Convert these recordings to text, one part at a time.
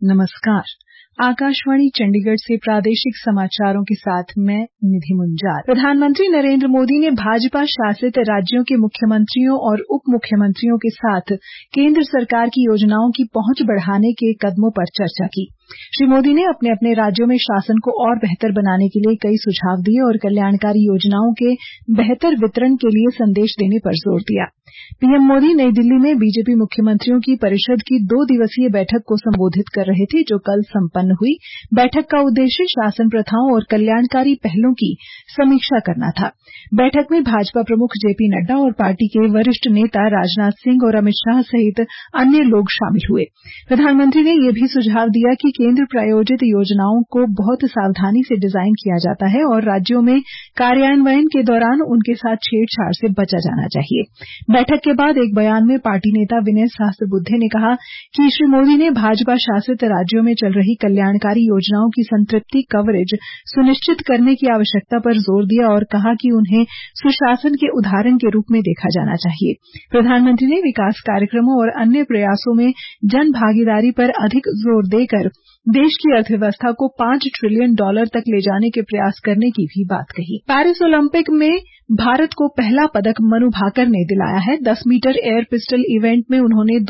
नमस्कार। आकाशवाणी चंडीगढ़ से प्रादेशिक समाचारों के साथ मैं निधि मुंजार। प्रधानमंत्री नरेंद्र मोदी ने भाजपा शासित राज्यों के मुख्यमंत्रियों और उप मुख्यमंत्रियों के साथ केंद्र सरकार की योजनाओं की पहुंच बढ़ाने के कदमों पर चर्चा की। श्री मोदी ने अपने अपने राज्यों में शासन को और बेहतर बनाने के लिए कई सुझाव दिए और कल्याणकारी योजनाओं के बेहतर वितरण के लिए संदेश देने पर जोर दिया। पीएम मोदी नई दिल्ली में बीजेपी मुख्यमंत्रियों की परिषद की 2 दिवसीय बैठक को संबोधित कर रहे थे, जो कल संपन्न हुई। बैठक का उद्देश्य शासन प्रथाओं और कल्याणकारी पहलों की समीक्षा करना था। बैठक में भाजपा प्रमुख जेपी नड्डा और पार्टी के वरिष्ठ नेता राजनाथ सिंह और अमित शाह सहित अन्य लोग शामिल हुए। प्रधानमंत्री ने यह भी सुझाव दिया कि केंद्र प्रायोजित योजनाओं को बहुत सावधानी से डिजाइन किया जाता है और राज्यों में कार्यान्वयन के दौरान उनके साथ छेड़छाड़ से बचा जाना चाहिए। बैठक के बाद एक बयान में पार्टी नेता विनय सहस्त्रबुद्धे ने कहा कि श्री मोदी ने भाजपा शासित राज्यों में चल रही कल्याणकारी योजनाओं की संतृप्ति कवरेज सुनिश्चित करने की आवश्यकता पर जोर दिया और कहा कि उन्हें सुशासन के उदाहरण के रूप में देखा जाना चाहिए। प्रधानमंत्री ने विकास कार्यक्रमों और अन्य प्रयासों में जन भागीदारी पर अधिक जोर देकर देश की अर्थव्यवस्था को $5 ट्रिलियन तक ले जाने के प्रयास करने की भी बात कही। पेरिस ओलंपिक में भारत को पहला पदक मनु भाकर ने दिलाया है। 10 मीटर एयर पिस्टल इवेंट में उन्होंने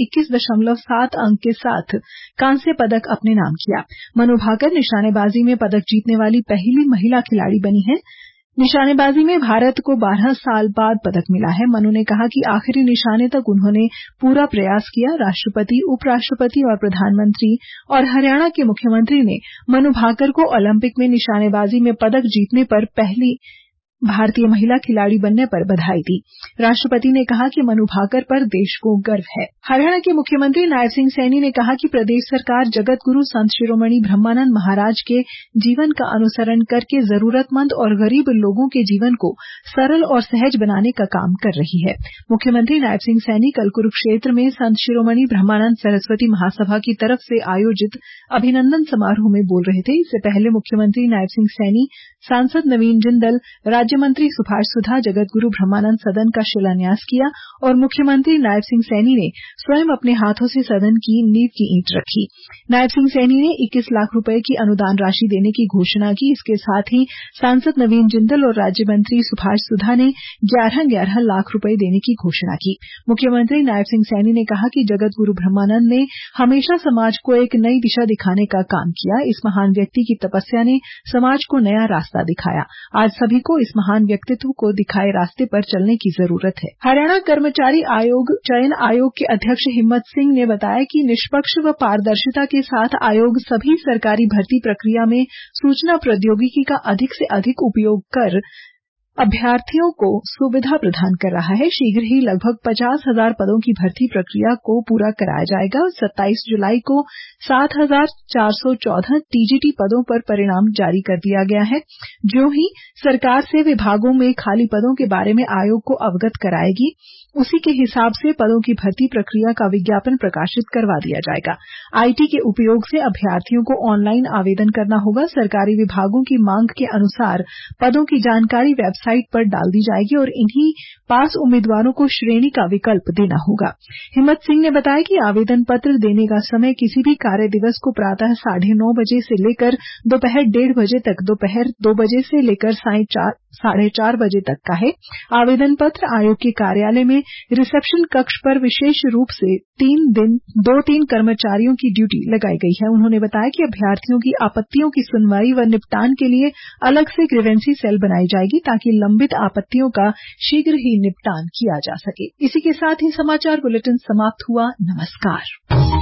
221.7 अंक के साथ कांस्य पदक अपने नाम किया। मनु भाकर निशानेबाजी में पदक जीतने वाली पहली महिला खिलाड़ी बनी है। निशानेबाजी में भारत को 12 साल बाद पदक मिला है। मनु ने कहा कि आखिरी निशाने तक उन्होंने पूरा प्रयास किया। राष्ट्रपति, उपराष्ट्रपति और प्रधानमंत्री और हरियाणा के मुख्यमंत्री ने मनु भाकर को ओलंपिक में निशानेबाजी में पदक जीतने पर पहली भारतीय महिला खिलाड़ी बनने पर बधाई दी। राष्ट्रपति ने कहा कि मनु भाकर पर देश को गर्व है। हरियाणा के मुख्यमंत्री नायब सिंह सैनी ने कहा कि प्रदेश सरकार जगत गुरु संत शिरोमणि ब्रह्मानंद महाराज के जीवन का अनुसरण करके जरूरतमंद और गरीब लोगों के जीवन को सरल और सहज बनाने का काम कर रही है। मुख्यमंत्री नायब सिंह सैनी कल कुरुक्षेत्र में संत शिरोमणि ब्रह्मानंद सरस्वती महासभा की तरफ से आयोजित अभिनंदन समारोह में बोल रहे थे। इससे पहले मुख्यमंत्री नायब सिंह सैनी, सांसद नवीन जिंदल, राज्य मंत्री सुभाष सुधा जगतगुरु ब्रह्मानंद सदन का शिलान्यास किया और मुख्यमंत्री नायब सिंह सैनी ने स्वयं अपने हाथों से सदन की नींव की ईंट रखी। नायब सिंह सैनी ने 21 लाख रुपए की अनुदान राशि देने की घोषणा की। इसके साथ ही सांसद नवीन जिंदल और राज्य मंत्री सुभाष सुधा ने 11-11 लाख रुपए देने की घोषणा की। मुख्यमंत्री नायब सिंह सैनी ने कहा कि जगतगुरु ब्रह्मानंद ने हमेशा समाज को एक नई दिशा दिखाने का काम किया। इस महान व्यक्ति की तपस्या ने समाज को नया रास्ता दिखाया। आज सभी को इस महान व्यक्तित्व को दिखाए रास्ते पर चलने की जरूरत है। हरियाणा कर्मचारी आयोग चयन आयोग के अध्यक्ष हिम्मत सिंह ने बताया कि निष्पक्ष व पारदर्शिता के साथ आयोग सभी सरकारी भर्ती प्रक्रिया में सूचना प्रौद्योगिकी का अधिक से अधिक उपयोग कर अभ्यर्थियों को सुविधा प्रदान कर रहा है। शीघ्र ही लगभग 50,000 पदों की भर्ती प्रक्रिया को पूरा कराया जाएगा। 27 जुलाई को 7,414 टीजीटी पदों पर परिणाम जारी कर दिया गया है। जो ही सरकार से विभागों में खाली पदों के बारे में आयोग को अवगत कराएगी, उसी के हिसाब से पदों की भर्ती प्रक्रिया का विज्ञापन प्रकाशित करवा दिया जाएगा। आईटी के उपयोग से अभ्यर्थियों को ऑनलाइन आवेदन करना होगा। सरकारी विभागों की मांग के अनुसार पदों की जानकारी वेबसाइट पर डाल दी जाएगी और इन्हीं पास उम्मीदवारों को श्रेणी का विकल्प देना होगा। हिम्मत सिंह ने बताया कि आवेदन पत्र देने का समय किसी भी कार्य दिवस को प्रातः 9:30 बजे से लेकर दोपहर 1:30 बजे तक, दोपहर 2 बजे से लेकर साढ़े 4 बजे तक का है। आवेदन पत्र आयोग के कार्यालय में रिसेप्शन कक्ष पर विशेष रूप से 3 दिन 2-3 कर्मचारियों की ड्यूटी लगाई गई है। उन्होंने बताया कि अभ्यर्थियों की आपत्तियों की सुनवाई व निपटान के लिए अलग से ग्रीवेंसी सेल बनाई जाएगी ताकि लंबित आपत्तियों का शीघ्र ही निपटान किया जा सके। इसी के साथ ही समाचार बुलेटिन समाप्त हुआ। नमस्कार।